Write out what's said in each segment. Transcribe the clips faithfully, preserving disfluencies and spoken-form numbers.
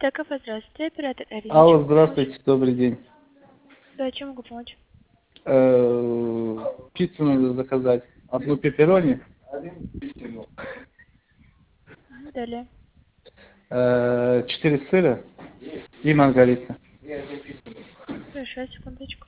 Такова, здравствуйте, оператор Арина. Алло, здравствуйте, добрый день. Да, чем могу помочь? Э, Пиццу надо заказать. Одну пепперони, Мгм, далее. э, четыре сыра и маргарита. Хорошо, секундочку.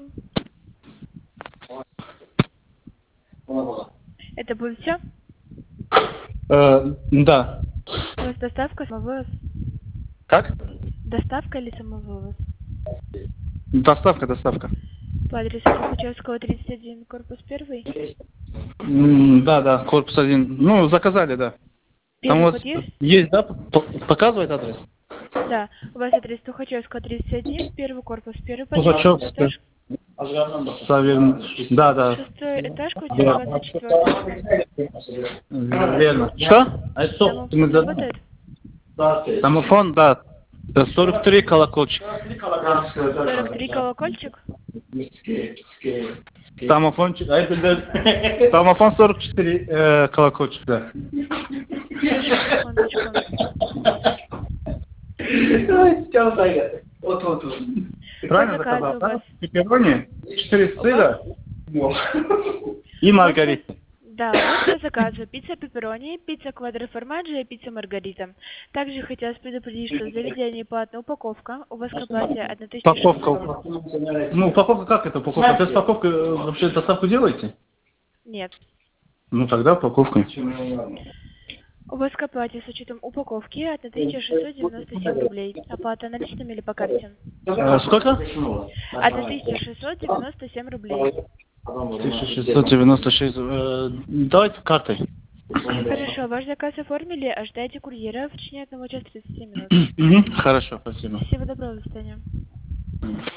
Это будет все? Э, да. У вас доставка, самовывоз? Как? Доставка или самовывоз? Доставка, доставка. По адресу Тухачевского, тридцать один, корпус первый. М, Да, да, корпус один. Ну, заказали, да. Там Первый у вас подъезд? есть, да? П- Показывает адрес? Да. У вас адрес Тухачевского, тридцать один, первый корпус, первый подъезд, шестой Тухачевская. этаж. Савин. Да, да. Шестой этаж, квартира Да. двадцать четыре. Верно. Что? Домофон работает? Домофон, да. сорок три колокольчик. сорок три колокольчик? Домофончик. а это да. Домофон сорок четыре э, колокольчик, да. Хорошо, секундочку. По Правильно заказу заказал, у вас. да? Пепперони, четыре У вас? сыра и У вас по- маргарита. Да, у вас по заказу пицца пепперони, пицца квадроформаджо и пицца маргарита. Также хотелось предупредить, что в заведении платная упаковка. У вас к оплате тысяча Упаковка. шестьсот. Ну, упаковка как это упаковка? Без упаковки э, вообще доставку делаете? Нет. Ну, тогда упаковка. У вас к оплате с учетом упаковки тысяча шестьсот девяносто семь рублей. Оплата наличными или по карте? Э, сколько? тысяча шестьсот девяносто семь рублей. тысяча шестьсот девяносто шесть. Э, давайте картой. Хорошо, ваш заказ оформили, ожидайте курьера в течение одного часа тридцати минут. Мгм, хорошо, спасибо. Всего доброго, до свидания.